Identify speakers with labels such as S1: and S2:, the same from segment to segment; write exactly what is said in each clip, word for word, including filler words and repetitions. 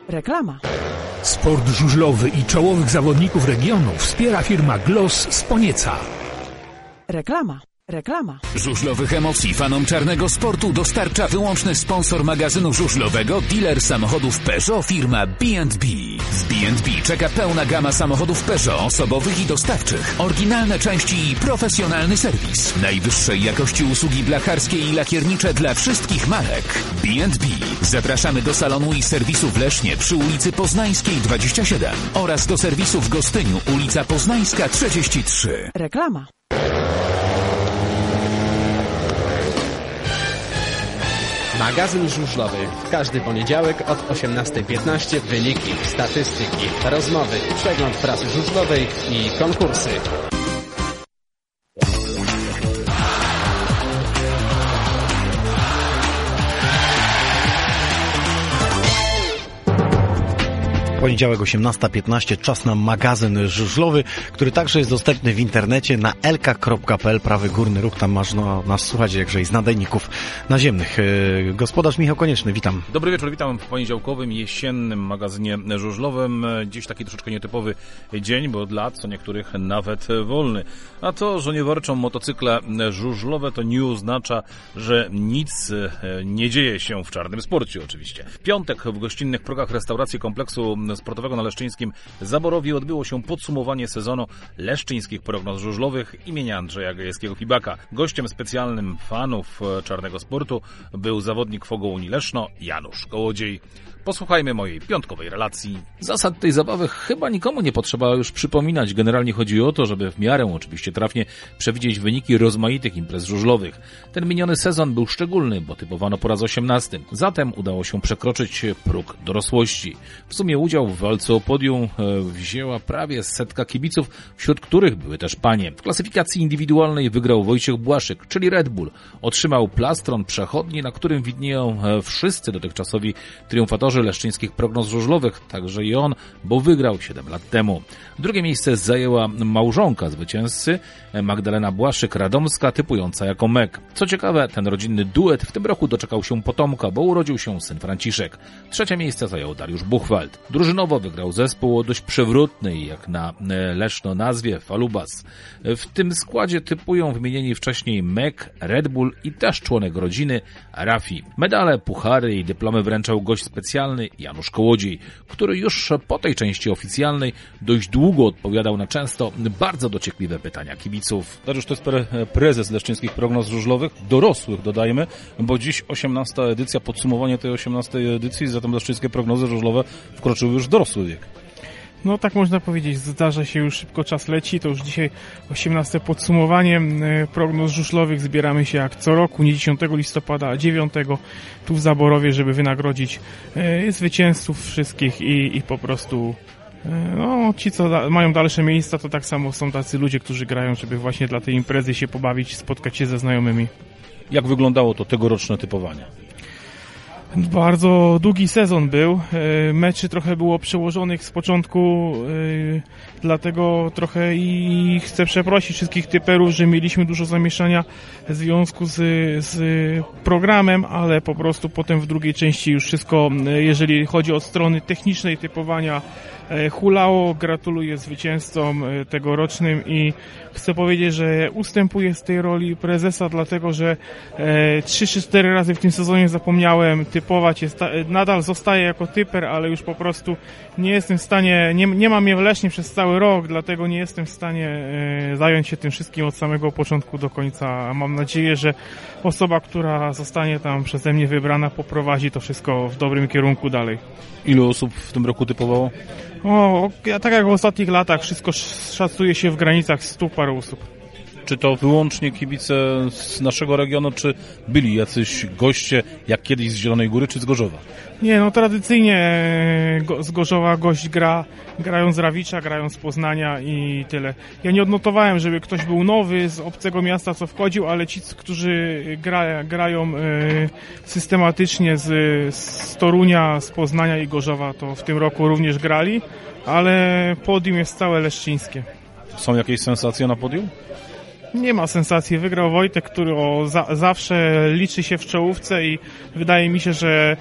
S1: Reklama.
S2: Sport żużlowy i czołowych zawodników regionu wspiera firma Gloss z Ponieca.
S1: Reklama. Reklama.
S3: Żużlowych emocji fanom czarnego sportu dostarcza wyłączny sponsor magazynu żużlowego, dealer samochodów Peugeot, firma B and B. W B and B czeka pełna gama samochodów Peugeot, osobowych i dostawczych, oryginalne części i profesjonalny serwis. Najwyższej jakości usługi blacharskie i lakiernicze dla wszystkich marek. B and B. Zapraszamy do salonu i serwisu w Lesznie przy ulicy Poznańskiej dwadzieścia siedem oraz do serwisu w Gostyniu, ulica Poznańska trzydzieści trzy.
S1: Reklama.
S4: Magazyn żużlowy. W każdy poniedziałek od osiemnastej piętnaście wyniki, statystyki, rozmowy, przegląd prasy żużlowej i konkursy.
S5: Poniedziałek osiemnasta piętnaście, czas na magazyn żużlowy, który także jest dostępny w internecie na elka kropka pe el, prawy górny róg, tam można nas słuchać jakże i z nadajników naziemnych. Gospodarz Michał Konieczny, witam.
S6: Dobry wieczór, witam w poniedziałkowym, jesiennym magazynie żużlowym. Dziś taki troszeczkę nietypowy dzień, bo dla co niektórych nawet wolny. A to, że nie warczą motocykle żużlowe, to nie oznacza, że nic nie dzieje się w czarnym sporcie oczywiście. W piątek w gościnnych progach restauracji kompleksu sportowego na Leszczyńskim Zaborowie odbyło się podsumowanie sezonu leszczyńskich prognoz żużlowych imienia Andrzeja Gajewskiego-Fibaka. Gościem specjalnym fanów czarnego sportu był zawodnik Fogo Unii Leszno Janusz Kołodziej. Posłuchajmy mojej piątkowej relacji. Zasad tej zabawy chyba nikomu nie potrzeba już przypominać. Generalnie chodzi o to, żeby w miarę oczywiście trafnie przewidzieć wyniki rozmaitych imprez żużlowych. Ten miniony sezon był szczególny, bo typowano po raz osiemnasty. Zatem udało się przekroczyć próg dorosłości. W sumie udział w walce o podium wzięła prawie setka kibiców, wśród których były też panie. W klasyfikacji indywidualnej wygrał Wojciech Błaszczyk, czyli Red Bull. Otrzymał plastron przechodni, na którym widnieją wszyscy dotychczasowi triumfatorzy leszczyńskich prognoz żużlowych, także i on, bo wygrał siedem lat temu. Drugie miejsce zajęła małżonka zwycięzcy, Magdalena Błaszczyk-Radomska, typująca jako Mek. Co ciekawe, ten rodzinny duet w tym roku doczekał się potomka, bo urodził się syn Franciszek. Trzecie miejsce zajął Dariusz Buchwald. Drużynowo wygrał zespół o dość przewrotnej, jak na Leszno nazwie, Falubas. W tym składzie typują wymienieni wcześniej Mek, Red Bull i też członek rodziny Rafi. Medale, puchary i dyplomy wręczał gość specjalny Janusz Kołodziej, który już po tej części oficjalnej dość długo odpowiadał na często bardzo dociekliwe pytania kibiców. Dariusz, to jest prezes leszczyńskich prognoz żużlowych, dorosłych dodajmy, bo dziś osiemnasta edycja, podsumowanie tej osiemnastej edycji, zatem leszczyńskie prognozy żużlowe wkroczyły już w dorosły wiek.
S7: No tak można powiedzieć, zdarza się już szybko, czas leci, to już dzisiaj osiemnaste podsumowanie prognoz żużlowych. Zbieramy się jak co roku, nie dziesiątego listopada, a dziewiątego tu w Zaborowie, żeby wynagrodzić zwycięzców wszystkich i, i po prostu no, ci, co da, mają dalsze miejsca, to tak samo są tacy ludzie, którzy grają, żeby właśnie dla tej imprezy się pobawić, spotkać się ze znajomymi.
S6: Jak wyglądało to tegoroczne typowanie?
S7: Bardzo długi sezon był, meczy trochę było przełożonych z początku, dlatego trochę i chcę przeprosić wszystkich typerów, że mieliśmy dużo zamieszania w związku z, z programem, ale po prostu potem w drugiej części już wszystko, jeżeli chodzi o strony technicznej typowania, hulało. Gratuluję zwycięzcom tegorocznym i chcę powiedzieć, że ustępuję z tej roli prezesa, dlatego że trzy czy cztery razy w tym sezonie zapomniałem typować. Jest, nadal zostaję jako typer, ale już po prostu nie jestem w stanie, nie, nie mam mnie w Lesznie przez cały rok, dlatego nie jestem w stanie zająć się tym wszystkim od samego początku do końca. Mam nadzieję, że osoba, która zostanie tam przeze mnie wybrana, poprowadzi to wszystko w dobrym kierunku dalej.
S6: Ilu osób w tym roku typowało?
S7: O, tak jak w ostatnich latach, wszystko szacuje się w granicach stu paru osób.
S6: Czy to wyłącznie kibice z naszego regionu, czy byli jacyś goście, jak kiedyś z Zielonej Góry, czy z Gorzowa?
S7: Nie, no tradycyjnie z Gorzowa gość gra, grają z Rawicza, grają z Poznania i tyle. Ja nie odnotowałem, żeby ktoś był nowy z obcego miasta, co wchodził, ale ci, którzy gra, grają systematycznie z, z Torunia, z Poznania i Gorzowa, to w tym roku również grali, ale podium jest całe leszczyńskie.
S6: Są jakieś sensacje na podium?
S7: Nie ma sensacji. Wygrał Wojtek, który o za, zawsze liczy się w czołówce i wydaje mi się, że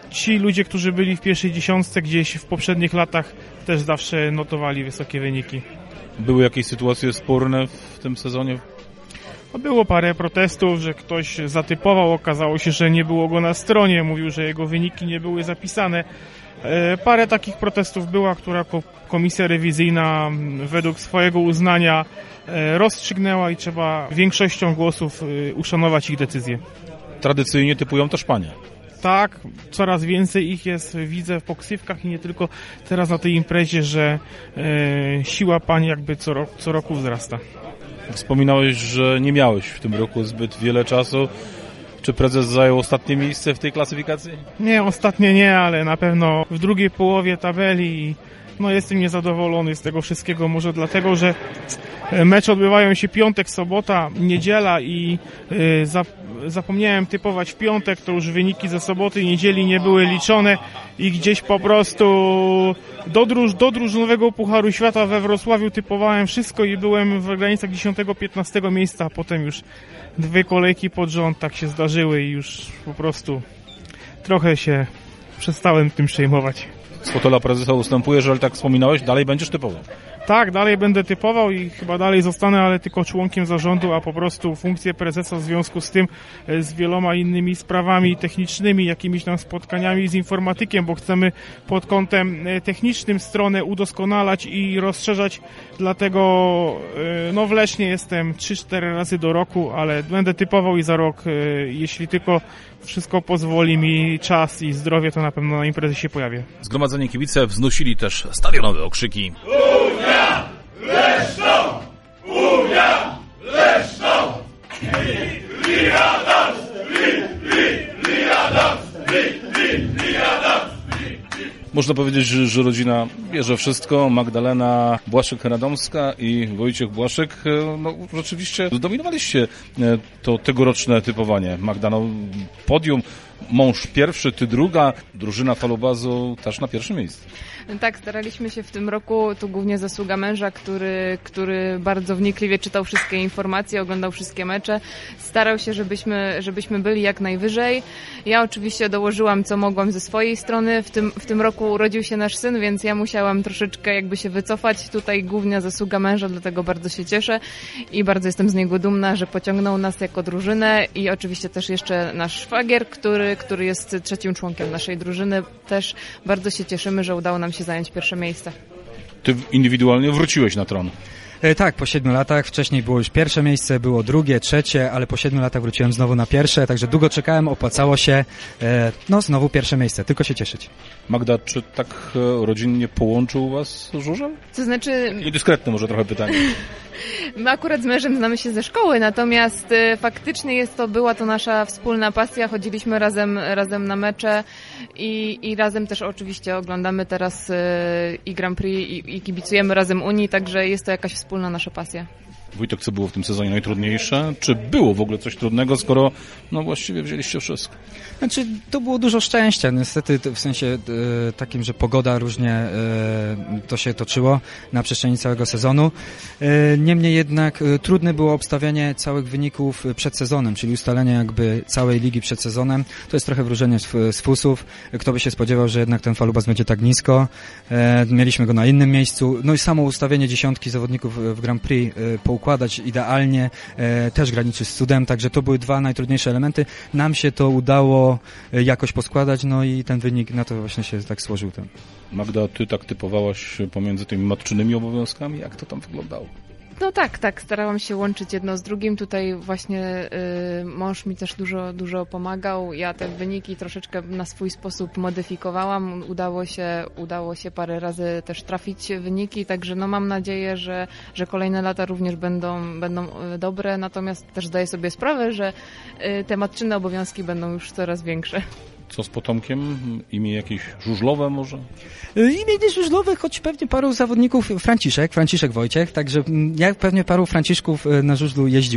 S7: ci ludzie, którzy byli w pierwszej dziesiątce gdzieś w poprzednich latach, też zawsze notowali wysokie wyniki.
S6: Były jakieś sytuacje sporne w tym sezonie?
S7: Było parę protestów, że ktoś zatypował, okazało się, że nie było go na stronie, mówił, że jego wyniki nie były zapisane. Parę takich protestów była, która komisja rewizyjna według swojego uznania rozstrzygnęła i trzeba większością głosów uszanować ich decyzję.
S6: Tradycyjnie typują też panie.
S7: Tak, coraz więcej ich jest, widzę po ksywkach i nie tylko teraz na tej imprezie, że e, siła pań jakby co, rok, co roku wzrasta.
S6: Wspominałeś, że nie miałeś w tym roku zbyt wiele czasu. Czy prezes zajął ostatnie miejsce w tej klasyfikacji?
S7: Nie, ostatnie nie, ale na pewno w drugiej połowie tabeli. No jestem niezadowolony z tego wszystkiego, może dlatego, że mecze odbywają się piątek, sobota, niedziela i y, za, zapomniałem typować w piątek, to już wyniki ze soboty i niedzieli nie były liczone i gdzieś po prostu do, druż, do drużynowego Pucharu Świata we Wrocławiu typowałem wszystko i byłem w granicach dziesiątego piętnastego miejsca, a potem już dwie kolejki pod rząd tak się zdarzyły i już po prostu trochę się przestałem tym przejmować.
S6: Z fotela prezesa ustępujesz, ale tak wspominałeś, dalej będziesz typował.
S7: Tak, dalej będę typował i chyba dalej zostanę, ale tylko członkiem zarządu, a po prostu funkcję prezesa w związku z tym, z wieloma innymi sprawami technicznymi, jakimiś tam spotkaniami z informatykiem, bo chcemy pod kątem technicznym stronę udoskonalać i rozszerzać, dlatego no w Lesznie jestem trzy cztery razy do roku, ale będę typował i za rok, jeśli tylko wszystko pozwoli mi czas i zdrowie, to na pewno na imprezie się pojawię.
S6: Zgromadzenie kibice wznosili też stadionowe okrzyki.
S8: Unia Leszno! Unia Leszno! Liadans! Li, li, liadans! Li, li, liadans!
S6: Można powiedzieć, że, że rodzina bierze wszystko. Magdalena Błaszczyk-Radomska i Wojciech Błaszczyk, no rzeczywiście zdominowaliście to tegoroczne typowanie. Magda, no, podium, mąż pierwszy, ty druga, drużyna Falobazu też na pierwszym miejscu.
S9: Tak, staraliśmy się w tym roku, tu głównie zasługa męża, który, który bardzo wnikliwie czytał wszystkie informacje, oglądał wszystkie mecze, starał się, żebyśmy, żebyśmy byli jak najwyżej. Ja oczywiście dołożyłam, co mogłam ze swojej strony. W tym, w tym roku urodził się nasz syn, więc ja musiałam troszeczkę jakby się wycofać. Tutaj głównie zasługa męża, dlatego bardzo się cieszę i bardzo jestem z niego dumna, że pociągnął nas jako drużynę i oczywiście też jeszcze nasz szwagier, który, który jest trzecim członkiem naszej drużyny. Też bardzo się cieszymy, że udało nam się zająć pierwsze miejsce.
S6: Ty indywidualnie wróciłeś na tron.
S10: E, tak, po siedmiu latach. Wcześniej było już pierwsze miejsce, było drugie, trzecie, ale po siedmiu latach wróciłem znowu na pierwsze, także długo czekałem, opłacało się. E, no, znowu pierwsze miejsce, tylko się cieszyć.
S6: Magda, czy tak rodzinnie połączył was żużel?
S9: To znaczy...
S6: Niedyskretne może trochę pytanie.
S9: My akurat z mężem znamy się ze szkoły, natomiast y, faktycznie jest to, była to nasza wspólna pasja, chodziliśmy razem, razem na mecze i, i razem też oczywiście oglądamy teraz y, i Grand Prix i, i kibicujemy razem Unii, także jest to jakaś wspólna nasza pasja.
S6: Wojtek, co było w tym sezonie najtrudniejsze? Czy było w ogóle coś trudnego, skoro no właściwie wzięliście wszystko?
S10: Znaczy, to było dużo szczęścia, niestety w sensie e, takim, że pogoda różnie e, to się toczyło na przestrzeni całego sezonu. E, niemniej jednak e, trudne było obstawianie całych wyników przed sezonem, czyli ustalenie jakby całej ligi przed sezonem. To jest trochę wróżenie z, z fusów. Kto by się spodziewał, że jednak ten Falubas będzie tak nisko. E, mieliśmy go na innym miejscu. No i samo ustawienie dziesiątki zawodników w Grand Prix e, poukładać idealnie e, też graniczy z cudem, także to były dwa najtrudniejsze elementy. Nam się to udało jakoś poskładać, no i ten wynik na to właśnie się tak złożył. Ten.
S6: Magda, ty tak typowałaś pomiędzy tymi matczynymi obowiązkami, jak to tam wyglądało?
S9: No tak, tak, starałam się łączyć jedno z drugim. Tutaj właśnie y, mąż mi też dużo, dużo pomagał. Ja te wyniki troszeczkę na swój sposób modyfikowałam. Udało się, udało się parę razy też trafić wyniki, także no mam nadzieję, że, że kolejne lata również będą, będą dobre, natomiast też zdaję sobie sprawę, że y, te matczyne obowiązki będą już coraz większe.
S6: Co z potomkiem? Imię jakieś żużlowe może?
S10: Imię żużlowe, choć pewnie paru zawodników, Franciszek, Franciszek Wojciech, także jak pewnie paru Franciszków na żużlu jeździło.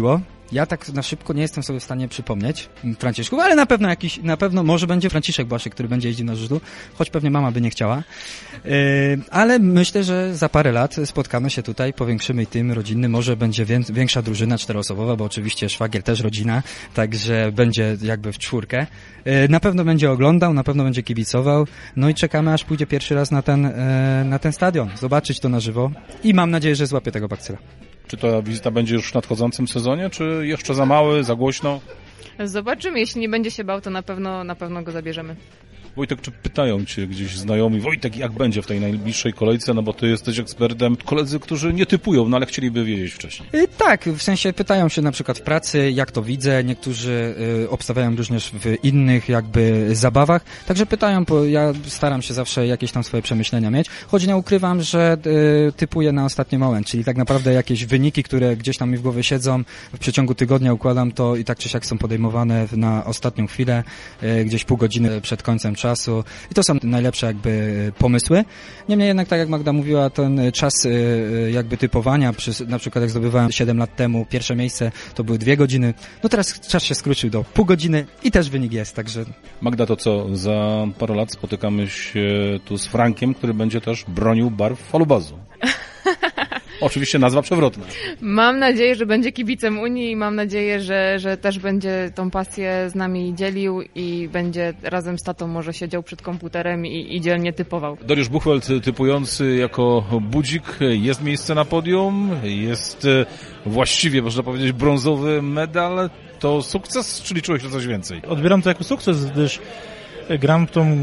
S10: Ja tak na szybko nie jestem sobie w stanie przypomnieć Franciszków, ale na pewno jakiś, na pewno może będzie Franciszek Błaszczyk, który będzie jeździł na żużlu, choć pewnie mama by nie chciała. Yy, ale myślę, że za parę lat spotkamy się tutaj, powiększymy tym rodzinny, może będzie wię- większa drużyna czteroosobowa, bo oczywiście szwagier też rodzina, także będzie jakby w czwórkę. Yy, na pewno będzie oglądał, na pewno będzie kibicował, no i czekamy, aż pójdzie pierwszy raz na ten, yy, na ten stadion, zobaczyć to na żywo i mam nadzieję, że złapie tego bakcyla.
S6: Czy ta wizyta będzie już w nadchodzącym sezonie, czy jeszcze za mały, za głośno?
S9: Zobaczymy, jeśli nie będzie się bał, to na pewno, na pewno go zabierzemy.
S6: Wojtek, czy pytają cię gdzieś znajomi, Wojtek, jak będzie w tej najbliższej kolejce, no bo ty jesteś ekspertem, koledzy, którzy nie typują, no ale chcieliby wiedzieć wcześniej.
S10: Yy, tak, w sensie pytają się na przykład w pracy, jak to widzę, niektórzy yy, obstawiają również w innych jakby zabawach, także pytają, bo ja staram się zawsze jakieś tam swoje przemyślenia mieć, choć nie ukrywam, że yy, typuję na ostatni moment, czyli tak naprawdę jakieś wyniki, które gdzieś tam mi w głowie siedzą, w przeciągu tygodnia układam to i tak czy siak są podejmowane na ostatnią chwilę, yy, gdzieś pół godziny przed końcem czasu i to są najlepsze jakby pomysły. Niemniej jednak, tak jak Magda mówiła, ten czas jakby typowania, przy, na przykład jak zdobywałem siedem lat temu pierwsze miejsce, to były dwie godziny. No teraz czas się skrócił do pół godziny i też wynik jest, także...
S6: Magda, to co, za parę lat spotykamy się tu z Frankiem, który będzie też bronił barw Falubazu. Oczywiście nazwa przewrotna.
S9: Mam nadzieję, że będzie kibicem Unii i mam nadzieję, że, że też będzie tą pasję z nami dzielił i będzie razem z tatą może siedział przed komputerem i, i dzielnie typował.
S6: Dariusz Buchwald typujący jako budzik, jest miejsce na podium, jest właściwie, można powiedzieć, brązowy medal. To sukces, czy liczyłeś na coś więcej?
S11: Odbieram to jako sukces, gdyż gram w tą e,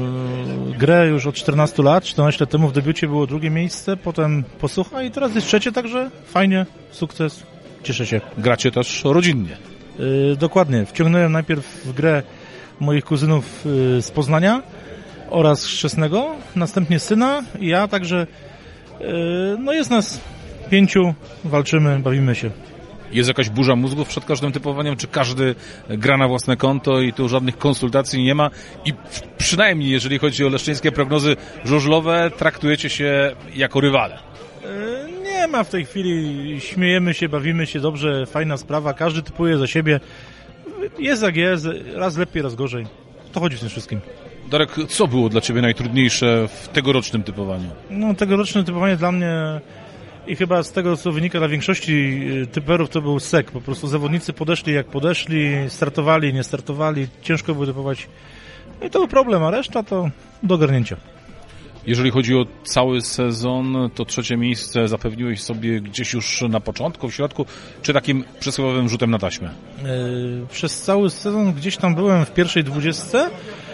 S11: grę już od czternastu lat, czternaście lat temu w debiucie było drugie miejsce, potem posłucha i teraz jest trzecie, także fajnie, sukces, cieszę się.
S6: Gracie też rodzinnie.
S11: E, dokładnie, wciągnąłem najpierw w grę moich kuzynów e, z Poznania oraz chrzestnego, następnie syna i ja, także e, no jest nas pięciu, walczymy, bawimy się.
S6: Jest jakaś burza mózgów przed każdym typowaniem, czy każdy gra na własne konto i tu żadnych konsultacji nie ma i przynajmniej jeżeli chodzi o leszczyńskie prognozy żużlowe, traktujecie się jako rywale?
S11: Nie ma w tej chwili, śmiejemy się, bawimy się dobrze, fajna sprawa, każdy typuje za siebie, jest jak jest, raz lepiej, raz gorzej, to chodzi w tym wszystkim.
S6: Darek, co było dla Ciebie najtrudniejsze w tegorocznym typowaniu?
S11: No tegoroczne typowanie dla mnie i chyba z tego, co wynika dla większości typerów, to był sek. Po prostu zawodnicy podeszli jak podeszli, startowali, nie startowali, ciężko było typować. I to był problem, a reszta to do ogarnięcia.
S6: Jeżeli chodzi o cały sezon, to trzecie miejsce zapewniłeś sobie gdzieś już na początku, w środku, czy takim przysłowiowym rzutem na taśmę?
S11: Yy, przez cały sezon gdzieś tam byłem w pierwszej dwudziestce,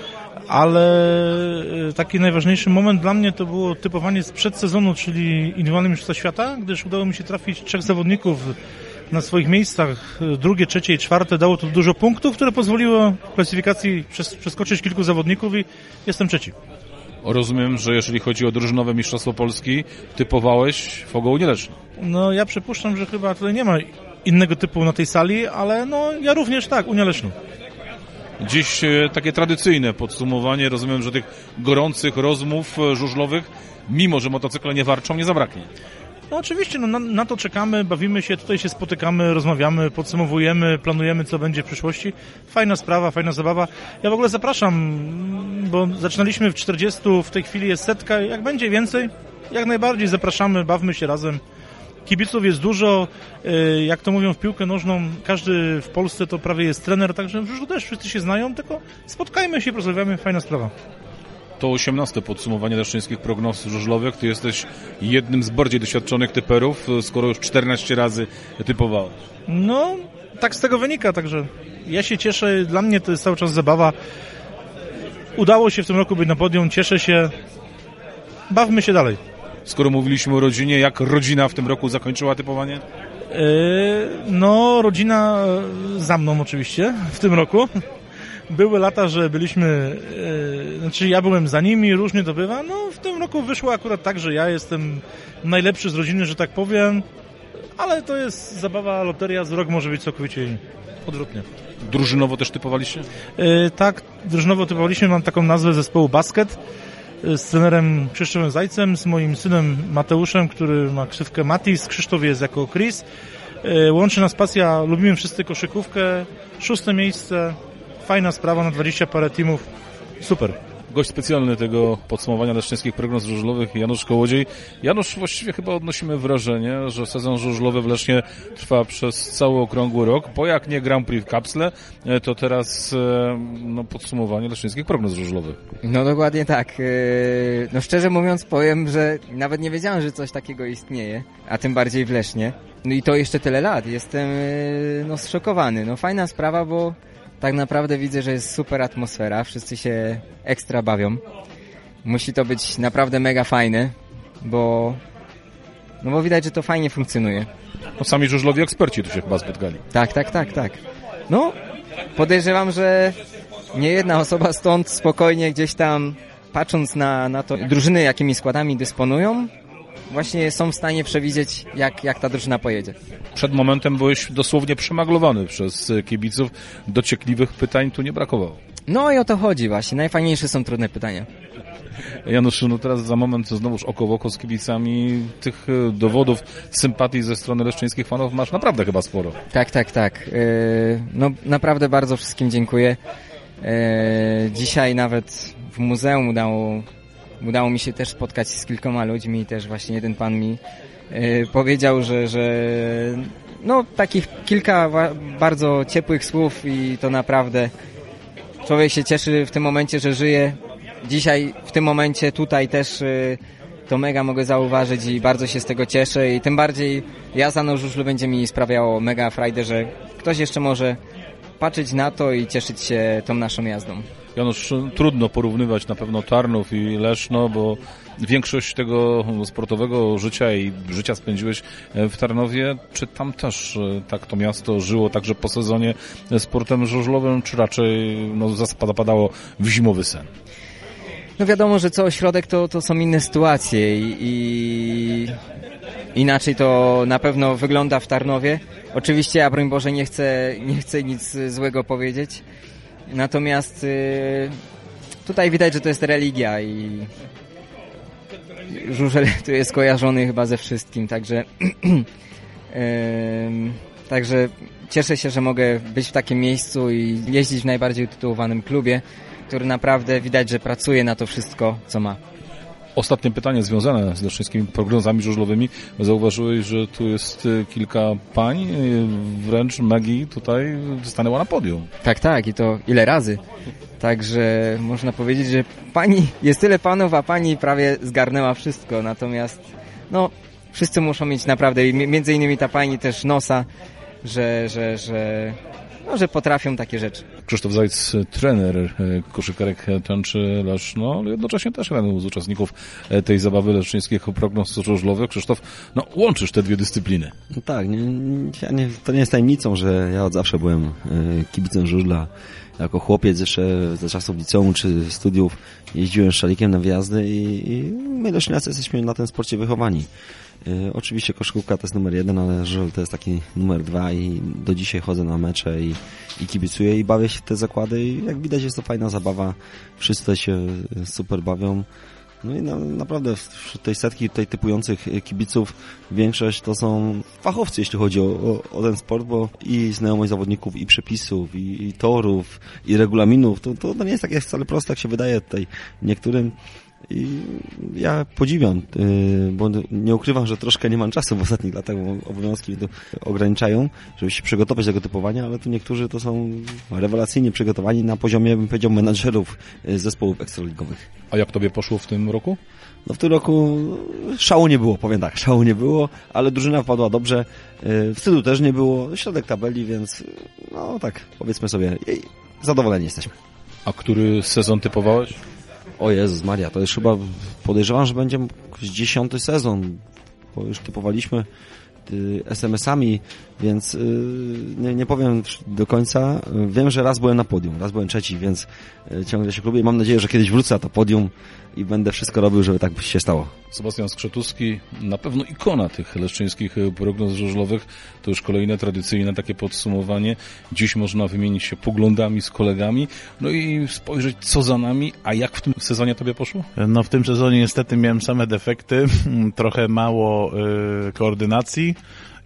S11: ale taki najważniejszy moment dla mnie to było typowanie sprzed sezonu, czyli indywidualne mistrzostwa świata, gdyż udało mi się trafić trzech zawodników na swoich miejscach, drugie, trzecie i czwarte, dało to dużo punktów, które pozwoliło w klasyfikacji przes- przeskoczyć kilku zawodników i jestem trzeci.
S6: Rozumiem, że jeżeli chodzi o drużynowe mistrzostwo Polski, typowałeś Fogoł Nieleczno.
S11: No ja przypuszczam, że chyba tutaj nie ma innego typu na tej sali, ale no ja również tak, Unia Leszno.
S6: Dziś takie tradycyjne podsumowanie. Rozumiem, że tych gorących rozmów żużlowych, mimo że motocykle nie warczą, nie zabraknie.
S11: No oczywiście, no na, na to czekamy, bawimy się, tutaj się spotykamy, rozmawiamy, podsumowujemy, planujemy, co będzie w przyszłości. Fajna sprawa, fajna zabawa. Ja w ogóle zapraszam, bo zaczynaliśmy w czterdziestu, w tej chwili jest setka. Jak będzie więcej, jak najbardziej zapraszamy, bawmy się razem. Kibiców jest dużo, jak to mówią w piłkę nożną, każdy w Polsce to prawie jest trener, także w żużlu też wszyscy się znają, tylko spotkajmy się, porozmawiamy, fajna sprawa.
S6: To osiemnaste podsumowanie leszczyńskich prognoz żużlowych. Ty jesteś jednym z bardziej doświadczonych typerów, skoro już czternaście razy typowałeś.
S11: No, tak z tego wynika, także ja się cieszę, dla mnie to jest cały czas zabawa. Udało się w tym roku być na podium, cieszę się, bawmy się dalej.
S6: Skoro mówiliśmy o rodzinie, jak rodzina w tym roku zakończyła typowanie?
S11: Yy, no, rodzina za mną oczywiście w tym roku. Były lata, że byliśmy, yy, znaczy ja byłem za nimi, różnie to bywa. No, w tym roku wyszło akurat tak, że ja jestem najlepszy z rodziny, że tak powiem, ale to jest zabawa, loteria, z rok może być całkowicie odwrotnie.
S6: Drużynowo też typowaliście?
S11: Yy, tak, drużynowo typowaliśmy, mam taką nazwę zespołu Basket. Z trenerem Krzysztofem Zajcem, z moim synem Mateuszem, który ma ksywkę Matis, Krzysztof jest jako Chris, Łączy nas pasja, lubimy wszyscy koszykówkę. Szóste miejsce, fajna sprawa na dwadzieścia parę teamów. Super.
S6: Gość specjalny tego podsumowania leszczyńskich prognoz żużlowych, Janusz Kołodziej. Janusz, właściwie chyba odnosimy wrażenie, że sezon żużlowy w Lesznie trwa przez cały okrągły rok, bo jak nie Grand Prix w kapsle, to teraz no, podsumowanie leszczyńskich prognoz żużlowych.
S12: No dokładnie tak. No szczerze mówiąc powiem, że nawet nie wiedziałem, że coś takiego istnieje, a tym bardziej w Lesznie. No i to jeszcze tyle lat. Jestem no zszokowany. No fajna sprawa, bo tak naprawdę widzę, że jest super atmosfera, wszyscy się ekstra bawią. Musi to być naprawdę mega fajne, bo no bo widać, że to fajnie funkcjonuje.
S6: No sami żużlowi eksperci tu się chyba spotkali.
S12: Tak, tak, tak, tak. No, podejrzewam, że nie jedna osoba stąd spokojnie gdzieś tam, patrząc na, na to, drużyny jakimi składami dysponują, właśnie są w stanie przewidzieć, jak, jak ta drużyna pojedzie.
S6: Przed momentem byłeś dosłownie przemaglowany przez kibiców. Dociekliwych pytań tu nie brakowało.
S12: No i o to chodzi właśnie. Najfajniejsze są trudne pytania.
S6: Janusz, no teraz za moment znowuż oko w oko z kibicami. Tych dowodów sympatii ze strony leszczyńskich fanów masz naprawdę chyba sporo.
S12: Tak, tak, tak. No naprawdę bardzo wszystkim dziękuję. Dzisiaj nawet w muzeum udało Udało mi się też spotkać z kilkoma ludźmi i też właśnie jeden pan mi y, powiedział, że, że no takich kilka wa- bardzo ciepłych słów i to naprawdę człowiek się cieszy w tym momencie, że żyje. Dzisiaj w tym momencie tutaj też y, to mega mogę zauważyć i bardzo się z tego cieszę i tym bardziej jazda na żużlu będzie mi sprawiało mega frajdę, że ktoś jeszcze może patrzeć na to i cieszyć się tą naszą jazdą.
S6: Janusz, trudno porównywać na pewno Tarnów i Leszno, bo większość tego sportowego życia i życia spędziłeś w Tarnowie. Czy tam też tak to miasto żyło także po sezonie sportem żużlowym, czy raczej no, zapadało w zimowy sen?
S12: No wiadomo, że co ośrodek to, to są inne sytuacje i, i inaczej to na pewno wygląda w Tarnowie. Oczywiście, a broń Boże, nie chcę, nie chcę nic złego powiedzieć. Natomiast y, tutaj widać, że to jest religia i żużel tu jest kojarzony chyba ze wszystkim, także y, także cieszę się, że mogę być w takim miejscu i jeździć w najbardziej utytułowanym klubie, który naprawdę widać, że pracuje na to wszystko, co ma.
S6: Ostatnie pytanie związane z leszczyńskimi prognozami żużlowymi. Zauważyłeś, że tu jest kilka pań, wręcz Maggie tutaj stanęła na podium.
S12: Tak, tak i to ile razy. Także można powiedzieć, że pani, jest tyle panów, a pani prawie zgarnęła wszystko. Natomiast no, wszyscy muszą mieć naprawdę, między innymi ta pani też nosa, że, że, że no, że potrafią takie rzeczy.
S6: Krzysztof Zajc, trener koszykarek Tęczy Leszno, ale jednocześnie też jeden z uczestników tej zabawy leszczyńskich prognoz żużlowych. Krzysztof, no łączysz te dwie dyscypliny.
S13: No tak, nie, ja nie, to nie jest tajemnicą, że ja od zawsze byłem kibicem żużla. Jako chłopiec jeszcze za czasów liceum czy studiów jeździłem szalikiem na wyjazdy i, i my leszniacy jesteśmy na tym sporcie wychowani. Y, oczywiście koszykówka to jest numer jeden, ale żużel to jest taki numer dwa i do dzisiaj chodzę na mecze i, i kibicuję i bawię się w te zakłady i jak widać jest to fajna zabawa, wszyscy tutaj się super bawią. No i na, naprawdę wśród tej setki tutaj typujących kibiców większość to są fachowcy, jeśli chodzi o, o, o ten sport, bo i znajomość zawodników, i przepisów, i, i torów, i regulaminów, to, to nie jest tak wcale proste, jak się wydaje tutaj niektórym. I ja podziwiam, bo nie ukrywam, że troszkę nie mam czasu w ostatnich latach, bo obowiązki ograniczają, żeby się przygotować do tego typowania, ale tu niektórzy to są rewelacyjnie przygotowani na poziomie, bym powiedział, menadżerów zespołów ekstraligowych.
S6: A jak tobie poszło w tym roku?
S13: No w tym roku szału nie było, powiem tak, szału nie było, ale drużyna wpadła dobrze, wstydu też nie było, środek tabeli, więc no tak, powiedzmy sobie, zadowoleni jesteśmy.
S6: A który sezon typowałeś?
S13: O Jezus Maria, to już chyba podejrzewam, że będzie dziesiąty sezon, bo już typowaliśmy es em esami, więc yy, nie, nie powiem do końca. Wiem, że raz byłem na podium, raz byłem trzeci, więc yy, ciągle się klubię i mam nadzieję, że kiedyś wrócę na to podium i będę wszystko robił, żeby tak się stało.
S6: Sebastian Skrzetuski, na pewno ikona tych leszczyńskich prognoz żużlowych. To już kolejne tradycyjne takie podsumowanie. Dziś można wymienić się poglądami z kolegami, no i spojrzeć co za nami. A jak w tym sezonie tobie poszło?
S14: No w tym sezonie niestety miałem same defekty, trochę mało y, koordynacji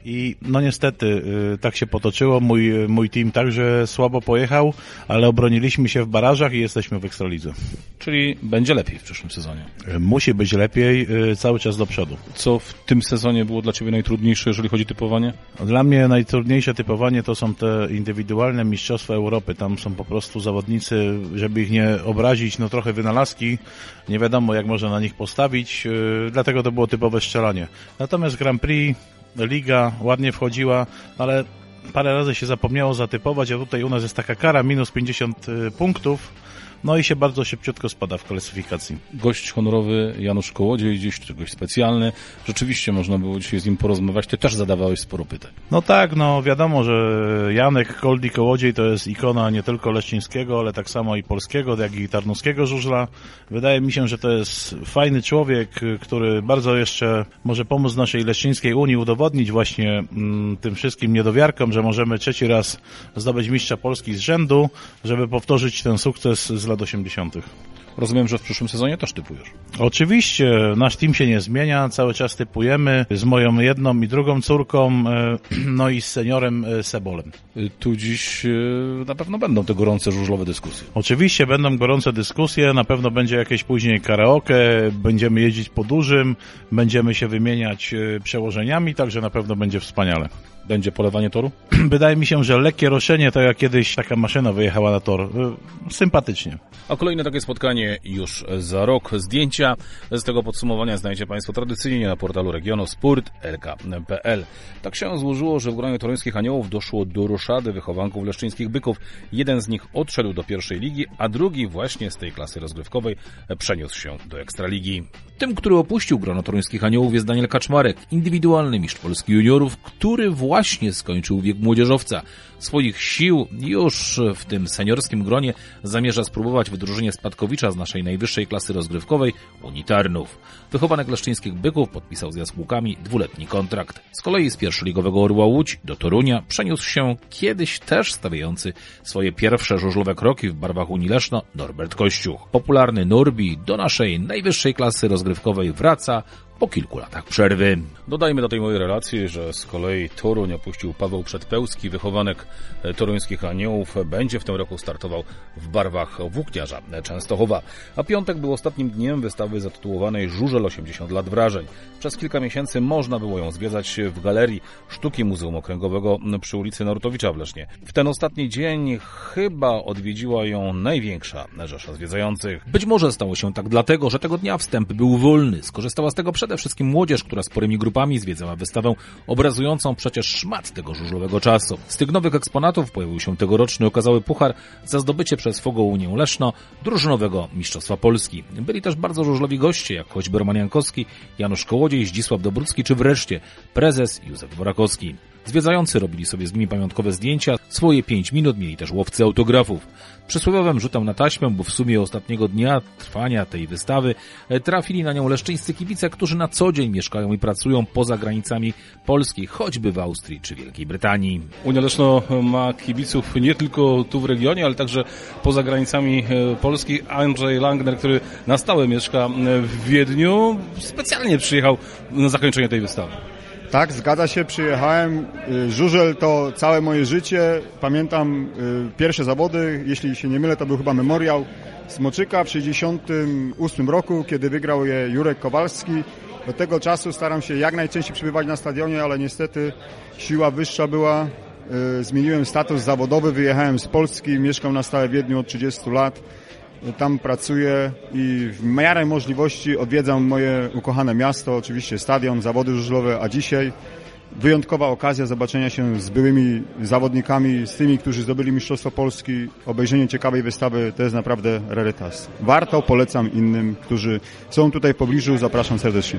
S11: I no niestety tak się potoczyło. Mój, mój team także słabo pojechał, ale obroniliśmy się w barażach i jesteśmy w Ekstralidze.
S6: Czyli będzie lepiej w przyszłym sezonie.
S11: Musi być lepiej, cały czas do przodu.
S6: Co w tym sezonie było dla Ciebie najtrudniejsze, jeżeli chodzi o typowanie?
S11: Dla mnie najtrudniejsze typowanie to są te indywidualne mistrzostwa Europy. Tam są po prostu zawodnicy, żeby ich nie obrazić, no trochę wynalazki. Nie wiadomo, jak można na nich postawić, dlatego to było typowe strzelanie. Natomiast Grand Prix, Liga ładnie wchodziła, ale parę razy się zapomniało zatypować, a tutaj u nas jest taka kara, minus pięćdziesiąt punktów, no i się bardzo szybciutko spada w klasyfikacji.
S6: Gość honorowy Janusz Kołodziej, gdzieś czy gość specjalny. Rzeczywiście można było dzisiaj z nim porozmawiać. Ty też zadawałeś sporo pytań.
S11: No tak, no wiadomo, że Janek Koldi Kołodziej to jest ikona nie tylko leszczyńskiego, ale tak samo i polskiego, jak i tarnowskiego żużla. Wydaje mi się, że to jest fajny człowiek, który bardzo jeszcze może pomóc naszej leszczyńskiej Unii udowodnić właśnie mm, tym wszystkim niedowiarkom, że możemy trzeci raz zdobyć mistrza Polski z rzędu, żeby powtórzyć ten sukces z lat osiemdziesiątych.
S6: Rozumiem, że w przyszłym sezonie też typujesz.
S11: Oczywiście, nasz team się nie zmienia, cały czas typujemy z moją jedną i drugą córką, no i z seniorem Sebolem.
S6: Tu dziś na pewno będą te gorące żużlowe dyskusje.
S11: Oczywiście będą gorące dyskusje, na pewno będzie jakieś później karaoke, będziemy jeździć po dużym, będziemy się wymieniać przełożeniami, także na pewno będzie wspaniale.
S6: Będzie polewanie toru?
S11: Wydaje mi się, że lekkie roszenie, tak jak kiedyś taka maszyna wyjechała na tor. Sympatycznie.
S6: A kolejne takie spotkanie już za rok. Zdjęcia z tego podsumowania znajdziecie Państwo tradycyjnie na portalu Regionu Sport kropka L K kropka P L. Tak się złożyło, że w gronie toruńskich aniołów doszło do roszady wychowanków leszczyńskich byków. Jeden z nich odszedł do pierwszej ligi, a drugi właśnie z tej klasy rozgrywkowej przeniósł się do Ekstraligi. Tym, który opuścił grono toruńskich aniołów, jest Daniel Kaczmarek, indywidualny mistrz Polski juniorów, który właśnie skończył wiek młodzieżowca. Swoich sił już w tym seniorskim gronie zamierza spróbować wydrożenie spadkowicza z naszej najwyższej klasy rozgrywkowej, Unii Tarnów. Wychowanek leszczyńskich byków podpisał z jaskółkami dwuletni kontrakt. Z kolei z pierwszoligowego Orła Łódź do Torunia przeniósł się kiedyś też stawiający swoje pierwsze żużlowe kroki w barwach Unii Leszno Norbert Kościuch. Popularny Norbi do naszej najwyższej klasy rozgrywkowej wraca po kilku latach przerwy. Dodajmy do tej mojej relacji, że z kolei Toruń opuścił Paweł Przedpełski, wychowanek toruńskich aniołów, będzie w tym roku startował w barwach włókniarza Częstochowa. A piątek był ostatnim dniem wystawy zatytułowanej Żużel osiemdziesiąt lat wrażeń. Przez kilka miesięcy można było ją zwiedzać w Galerii Sztuki Muzeum Okręgowego przy ulicy Narutowicza w Lesznie. W ten ostatni dzień chyba odwiedziła ją największa rzesza zwiedzających. Być może stało się tak dlatego, że tego dnia wstęp był wolny. Skorzystała z tego przede wszystkim młodzież, która sporymi grupami zwiedzała wystawę obrazującą przecież szmat tego żużlowego czasu. Z tych nowych eksponatów pojawił się tegoroczny okazały puchar za zdobycie przez Fogo Unię Leszno drużynowego Mistrzostwa Polski. Byli też bardzo żużlowi goście, jak choćby Roman Jankowski, Janusz Kołodziej, Zdzisław Dobrucki czy wreszcie prezes Józef Dworakowski. Zwiedzający robili sobie z nimi pamiątkowe zdjęcia, swoje pięć minut mieli też łowcy autografów. Przysłowiowym rzutem na taśmę, bo w sumie ostatniego dnia trwania tej wystawy trafili na nią leszczyńscy kibice, którzy na co dzień mieszkają i pracują poza granicami Polski, choćby w Austrii czy Wielkiej Brytanii. Unia Leszno ma kibiców nie tylko tu w regionie, ale także poza granicami Polski. Andrzej Langner, który na stałe mieszka w Wiedniu, specjalnie przyjechał na zakończenie tej wystawy.
S14: Tak, zgadza się, przyjechałem. Żużel to całe moje życie. Pamiętam pierwsze zawody, jeśli się nie mylę, to był chyba memoriał Smoczyka w sześćdziesiątym ósmym roku, kiedy wygrał je Jurek Kowalski. Do tego czasu staram się jak najczęściej przebywać na stadionie, ale niestety siła wyższa była. Zmieniłem status zawodowy, wyjechałem z Polski, mieszkam na stałe w Wiedniu od trzydziestu lat. Tam pracuję i w miarę możliwości odwiedzam moje ukochane miasto, oczywiście stadion, zawody żużlowe, a dzisiaj wyjątkowa okazja zobaczenia się z byłymi zawodnikami, z tymi, którzy zdobyli Mistrzostwo Polski. Obejrzenie ciekawej wystawy to jest naprawdę rarytas. Warto, polecam innym, którzy są tutaj w pobliżu, zapraszam serdecznie.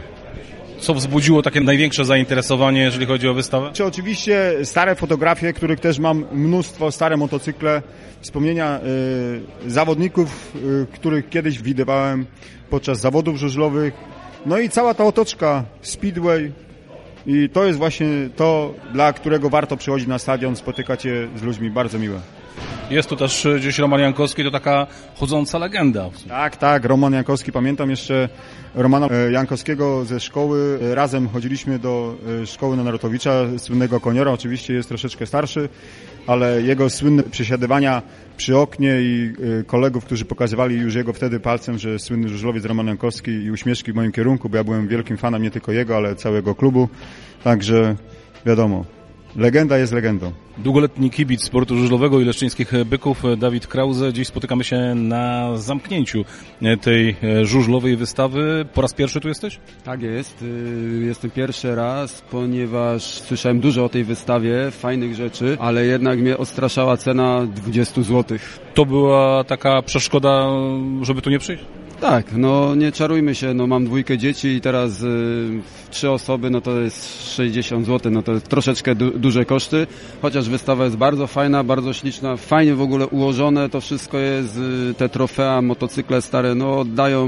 S6: Co wzbudziło takie największe zainteresowanie, jeżeli chodzi o wystawę?
S14: Czy oczywiście stare fotografie, których też mam mnóstwo, stare motocykle, wspomnienia y, zawodników, y, których kiedyś widywałem podczas zawodów żużlowych. No i cała ta otoczka Speedway i to jest właśnie to, dla którego warto przychodzić na stadion, spotykać się z ludźmi, bardzo miłe.
S6: Jest tu też gdzieś Roman Jankowski, to taka chodząca legenda.
S14: Tak, tak, Roman Jankowski, pamiętam jeszcze Romana Jankowskiego ze szkoły. Razem chodziliśmy do szkoły na Narutowicza, słynnego koniora, oczywiście jest troszeczkę starszy, ale jego słynne przesiadywania przy oknie i kolegów, którzy pokazywali już jego wtedy palcem, że słynny żużlowiec Roman Jankowski i uśmieszki w moim kierunku, bo ja byłem wielkim fanem nie tylko jego, ale całego klubu, także wiadomo. Legenda jest legendą.
S6: Długoletni kibic sportu żużlowego i leszczyńskich byków Dawid Krause. Dziś spotykamy się na zamknięciu tej żużlowej wystawy. Po raz pierwszy tu jesteś?
S15: Tak jest. Jestem pierwszy raz, ponieważ słyszałem dużo o tej wystawie, fajnych rzeczy, ale jednak mnie odstraszała cena dwadzieścia złotych.
S6: To była taka przeszkoda, żeby tu nie przyjść?
S15: Tak, no nie czarujmy się, no mam dwójkę dzieci i teraz y, trzy osoby, no to jest sześćdziesiąt złotych, no to jest troszeczkę du- duże koszty, chociaż wystawa jest bardzo fajna, bardzo śliczna, fajnie w ogóle ułożone, to wszystko jest, y, te trofea, motocykle stare, no oddają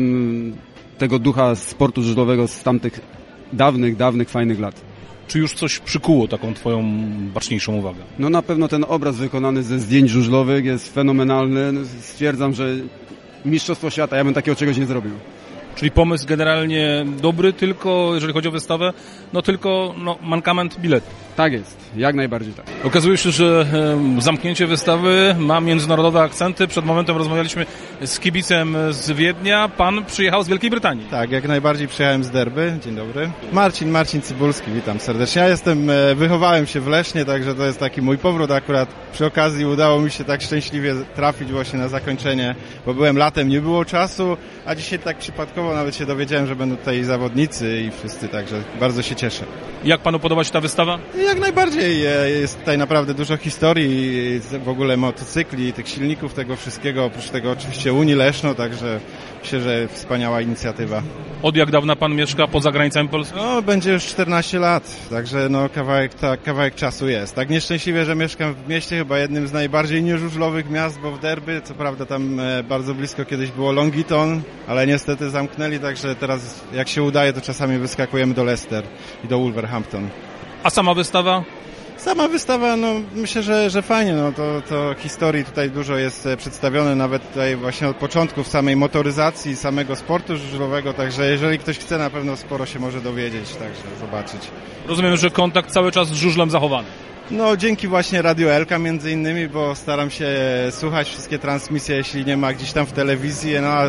S15: y, tego ducha sportu żużlowego z tamtych dawnych, dawnych, fajnych lat.
S6: Czy już coś przykuło taką twoją baczniejszą uwagę?
S15: No na pewno ten obraz wykonany ze zdjęć żużlowych jest fenomenalny, stwierdzam, że Mistrzostwo Świata, ja bym takiego czegoś nie zrobił.
S6: Czyli pomysł generalnie dobry, tylko jeżeli chodzi o wystawę, no tylko no, mankament biletu.
S15: Tak jest, jak najbardziej tak.
S6: Okazuje się, że e, zamknięcie wystawy ma międzynarodowe akcenty. Przed momentem rozmawialiśmy z kibicem z Wiednia. Pan przyjechał z Wielkiej Brytanii.
S16: Tak, jak najbardziej przyjechałem z Derby. Dzień dobry. Marcin, Marcin Cybulski, witam serdecznie. Ja jestem, e, wychowałem się w Lesznie, także to jest taki mój powrót. Akurat przy okazji udało mi się tak szczęśliwie trafić właśnie na zakończenie, bo byłem latem, nie było czasu, a dzisiaj tak przypadkowo nawet się dowiedziałem, że będą tutaj zawodnicy i wszyscy, także bardzo się cieszę.
S6: Jak panu podoba się ta wystawa?
S16: Jak najbardziej. Jest tutaj naprawdę dużo historii, w ogóle motocykli, tych silników, tego wszystkiego. Oprócz tego oczywiście Unii Leszno, także myślę, że wspaniała inicjatywa.
S6: Od jak dawna pan mieszka poza granicami Polski?
S16: No, będzie już czternaście lat, także no kawałek, ta, kawałek czasu jest. Tak nieszczęśliwie, że mieszkam w mieście chyba jednym z najbardziej nieżużlowych miast, bo w Derby, co prawda tam e, bardzo blisko kiedyś było Longiton, ale niestety zamknęli, także teraz jak się udaje, to czasami wyskakujemy do Leicester i do Wolverhampton.
S6: A sama wystawa?
S16: Sama wystawa, no myślę, że, że fajnie, no to, to historii tutaj dużo jest przedstawione, nawet tutaj właśnie od początków samej motoryzacji, samego sportu żużlowego, także jeżeli ktoś chce, na pewno sporo się może dowiedzieć, także zobaczyć.
S6: Rozumiem, że kontakt cały czas z żużlem zachowany.
S16: No dzięki właśnie Radio Elka między innymi, bo staram się słuchać wszystkie transmisje, jeśli nie ma gdzieś tam w telewizji, no a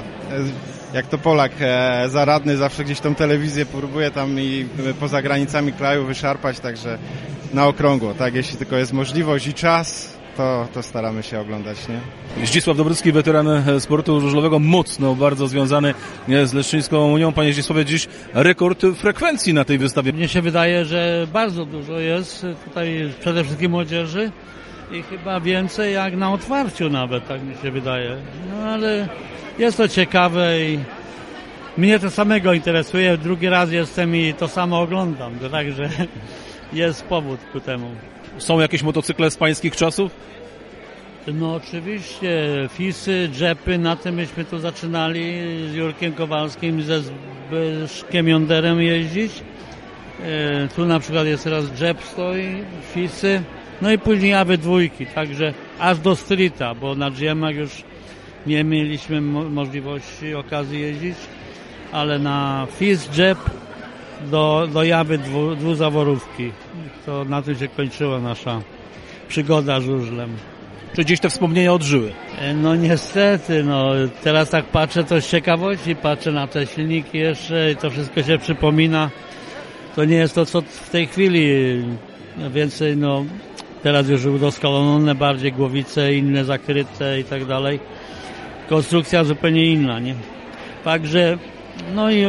S16: jak to Polak e, zaradny zawsze gdzieś tą telewizję próbuje tam i poza granicami kraju wyszarpać, także na okrągło, tak, jeśli tylko jest możliwość i czas, to, to staramy się oglądać, nie?
S6: Zdzisław Dobrycki, weteran sportu żużlowego, mocno bardzo związany z Leszczyńską Unią. Panie Zdzisławie, dziś rekord frekwencji na tej wystawie.
S17: Mnie się wydaje, że bardzo dużo jest tutaj przede wszystkim młodzieży i chyba więcej jak na otwarciu nawet, tak mi się wydaje. No ale jest to ciekawe i mnie to samego interesuje. Drugi raz jestem i to samo oglądam, także jest powód ku temu.
S6: Są jakieś motocykle z pańskich czasów?
S17: No oczywiście, Fisy, Dżepy, na tym myśmy tu zaczynali z Jurkiem Kowalskim, ze Zbyszkiem Jonderem jeździć. E, tu na przykład jest teraz Dżep stoi, Fisy, no i później Awy dwójki, także aż do Streeta, bo na dżemach już nie mieliśmy mo- możliwości, okazji jeździć, ale na Fis, Dżep do, do Jawy dwu, dwuzaworówki. To na tym się kończyła nasza przygoda żużlem.
S6: Czy gdzieś te wspomnienia odżyły?
S17: No niestety, no teraz tak patrzę to z ciekawości, patrzę na te silniki jeszcze i to wszystko się przypomina. To nie jest to, co w tej chwili, więcej no teraz już udoskonalone, bardziej głowice, inne zakryte i tak dalej. Konstrukcja zupełnie inna, nie? Także, no i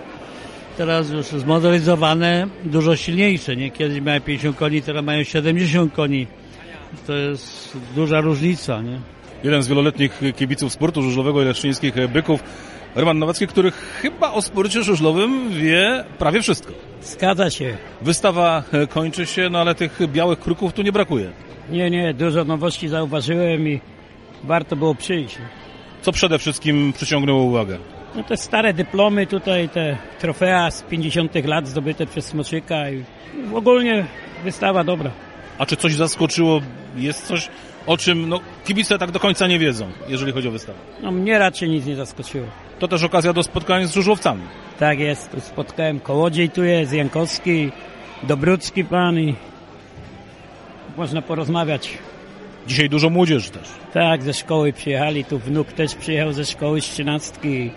S17: teraz już zmodernizowane, dużo silniejsze, nie? Kiedyś miały pięćdziesiąt koni, teraz mają siedemdziesiąt koni. To jest duża różnica, nie?
S6: Jeden z wieloletnich kibiców sportu żużlowego i leszczyńskich byków, Roman Nowacki, który chyba o sporcie żużlowym wie prawie wszystko.
S18: Zgadza się.
S6: Wystawa kończy się, no ale tych białych kruków tu nie brakuje.
S18: Nie, nie, dużo nowości zauważyłem i warto było przyjść.
S6: Co przede wszystkim przyciągnęło uwagę?
S18: No te stare dyplomy tutaj, te trofea z pięćdziesiątych lat zdobyte przez Smoczyka i ogólnie wystawa dobra.
S6: A czy coś zaskoczyło jest coś, o czym no, kibice tak do końca nie wiedzą, jeżeli chodzi o wystawę.
S18: No mnie raczej nic nie zaskoczyło.
S6: To też okazja do spotkania z żużlowcami.
S18: Tak jest, tu spotkałem Kołodziej, tu jest Jankowski, Dobrucki pan i można porozmawiać.
S6: Dzisiaj dużo młodzieży też.
S18: Tak, ze szkoły przyjechali, tu wnuk też przyjechał ze szkoły z trzynastki.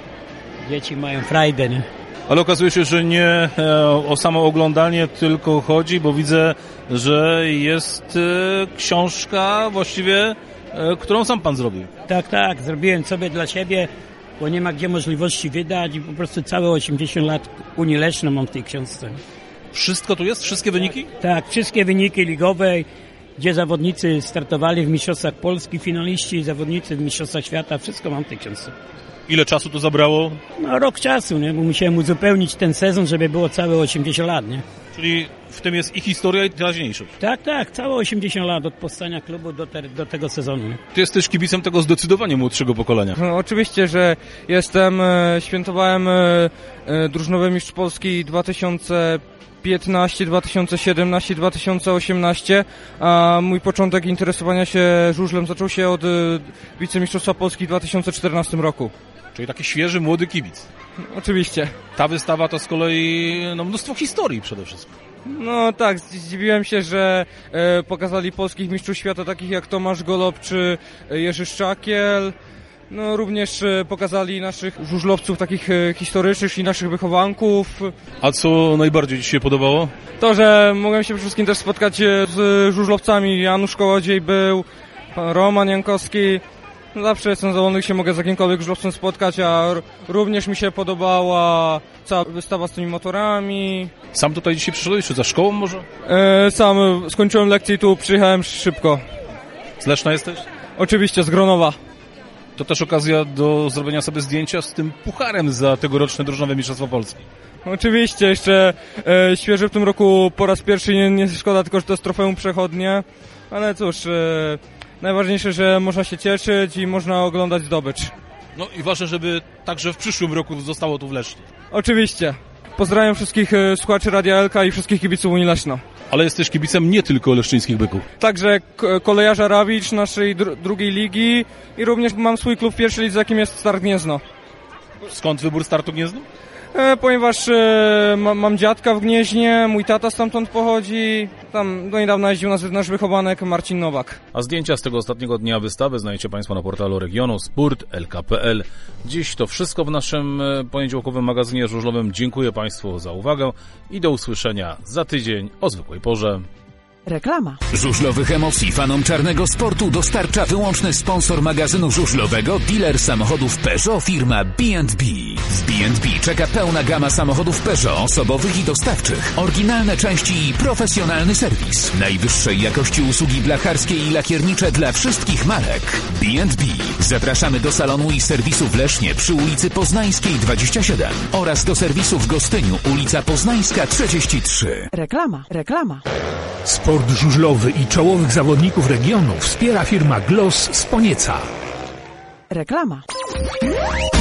S18: Dzieci mają frajdę, nie?
S6: Ale okazuje się, że nie e, o samo oglądanie tylko chodzi, bo widzę, że jest e, książka właściwie, e, którą sam pan zrobił.
S18: Tak, tak, zrobiłem sobie dla siebie, bo nie ma gdzie możliwości wydać i po prostu całe osiemdziesiąt lat Unii Leszno mam w tej książce.
S6: Wszystko tu jest? Wszystkie wyniki?
S18: Tak, wszystkie wyniki ligowe, gdzie zawodnicy startowali w Mistrzostwach Polski, finaliści, zawodnicy w Mistrzostwach Świata, wszystko mam w tej książce.
S6: Ile czasu to zabrało?
S18: No rok czasu, nie? Bo musiałem uzupełnić ten sezon, żeby było całe osiemdziesiąt lat, nie?
S6: Czyli w tym jest i historia, i teraźniejszość.
S18: Tak, tak, całe osiemdziesiąt lat od powstania klubu do, te, do tego sezonu. Nie?
S6: Ty jesteś kibicem tego zdecydowanie młodszego pokolenia.
S19: No, oczywiście, że jestem, e, świętowałem e, e, drużynowy mistrz Polski dwa tysiące piętnaście, dwa tysiące siedemnaście, dwa tysiące osiemnaście, a mój początek interesowania się żużlem zaczął się od e, wicemistrzostwa Polski w dwa tysiące czternastym roku.
S6: Czyli taki świeży, młody kibic.
S19: Oczywiście.
S6: Ta wystawa to z kolei no, mnóstwo historii przede wszystkim.
S19: No tak, zdziwiłem się, że e, pokazali polskich mistrzów świata takich jak Tomasz Golob czy Jerzy Szczakiel. No również e, pokazali naszych żużlowców takich e, historycznych i naszych wychowanków.
S6: A co najbardziej ci się podobało?
S19: To, że mogłem się przede wszystkim też spotkać z żużlowcami. Janusz Kołodziej był, pan Roman Jankowski. No zawsze jestem zadowolony, się mogę z jakimkolwiek żużlowcem spotkać, a r- również mi się podobała cała wystawa z tymi motorami.
S6: Sam tutaj dzisiaj przyszedłeś, czy za szkołą może?
S19: E, sam skończyłem lekcję i tu przyjechałem szybko.
S6: Z Leszna jesteś?
S19: Oczywiście, z Gronowa.
S6: To też okazja do zrobienia sobie zdjęcia z tym pucharem za tegoroczne drużynowe mistrzostwo Polski.
S19: Oczywiście, jeszcze e, świeży w tym roku po raz pierwszy, nie, nie szkoda tylko, że to jest trofeum przechodnie, ale cóż, e, najważniejsze, że można się cieszyć i można oglądać zdobycz.
S6: No i ważne, żeby także w przyszłym roku zostało tu w Lesznie.
S19: Oczywiście. Pozdrawiam wszystkich e, słuchaczy Radia Elka i wszystkich kibiców Unii Leszno.
S6: Ale jesteś kibicem nie tylko leszczyńskich byków.
S19: Także k- kolejarza Rawicz naszej dr- drugiej ligi i również mam swój klub w pierwszej lidze, jakim jest Start Gniezno.
S6: Skąd wybór Startu Gniezno?
S19: E, ponieważ e, ma, mam dziadka w Gnieźnie, mój tata stamtąd pochodzi, tam do niedawna jeździł nasz, nasz wychowanek Marcin Nowak.
S6: A zdjęcia z tego ostatniego dnia wystawy znajdziecie Państwo na portalu regionu sport kropka l k kropka p l. Dziś to wszystko w naszym poniedziałkowym magazynie żużlowym. Dziękuję Państwu za uwagę i do usłyszenia za tydzień o zwykłej porze.
S1: Reklama.
S3: Żużlowych emocji fanom czarnego sportu dostarcza wyłączny sponsor magazynu żużlowego, dealer samochodów Peugeot, firma B and B. W B and B czeka pełna gama samochodów Peugeot, osobowych i dostawczych, oryginalne części i profesjonalny serwis. Najwyższej jakości usługi blacharskie i lakiernicze dla wszystkich marek. B and B. Zapraszamy do salonu i serwisu w Lesznie przy ulicy Poznańskiej dwadzieścia siedem oraz do serwisu w Gostyniu, ulica Poznańska trzydzieści trzy.
S1: Reklama. Reklama.
S2: Sport żużlowy i czołowych zawodników regionu wspiera firma Gloss z Ponieca.
S1: Reklama.